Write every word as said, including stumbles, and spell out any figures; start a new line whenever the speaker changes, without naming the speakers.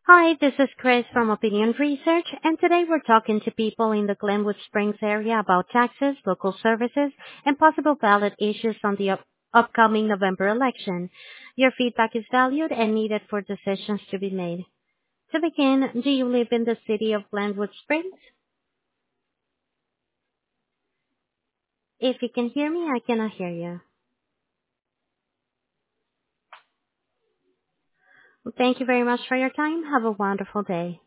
Hi, this is Chris from Opinion Research, and today we're talking to people in the Glenwood Springs area about taxes, local services, and possible ballot issues on the up- upcoming November election. Your feedback is valued and needed for decisions to be made. To begin, do you live in the city of Glenwood Springs? If you can hear me, I cannot hear you. Well, thank you very much for your time. Have a wonderful day.